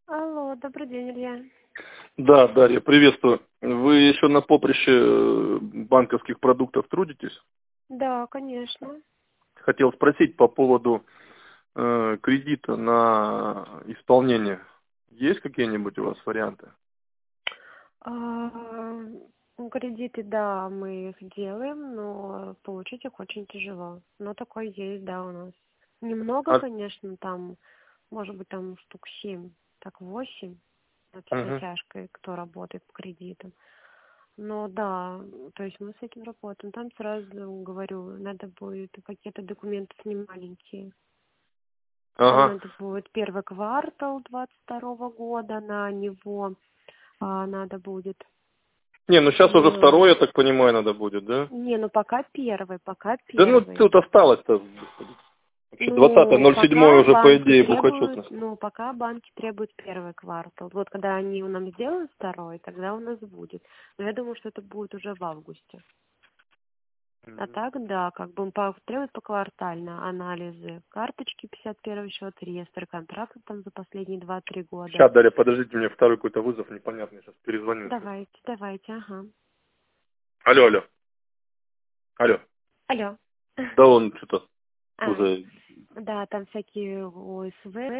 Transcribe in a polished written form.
Алло, добрый день, Илья. Да, Дарья, приветствую. Вы еще на поприще банковских продуктов трудитесь? Да, конечно. Хотел спросить по поводу кредита на исполнение. Есть какие-нибудь у вас варианты? А, Кредиты, да, мы их делаем, но получить их очень тяжело. Но такое есть, да, у нас. Немного, А, конечно, там, может быть, там штук 7, так 8 с мгм. натяжкой, кто работает по кредитам. Но да, то есть мы с этим работаем. Там сразу говорю, надо будет пакеты документов не маленькие. Там Ага. надо будет первый квартал 22 года, на него надо будет. Не, ну сейчас уже Э, второй, я так понимаю, надо будет, да? Не, ну пока первый, пока Да ну первый. тут осталось-то. Вообще Ну, 20.07 пока уже по банки идее требуют, бухачет. пока банки требуют первый квартал. Вот когда они нам сделают второй, тогда у нас будет. Но я думаю, что это будет уже в августе. А так, да, как бы требуют поквартально анализы. Карточки, 51 счет, реестр контрактов там за последние 2-3 года. Сейчас, Дарья, подождите, мне второй какой-то вызов непонятный, сейчас перезвоню. Давайте, ага. Алло, алло, алло. Алло. Да он что-то А, уже да, там всякие ОСВ,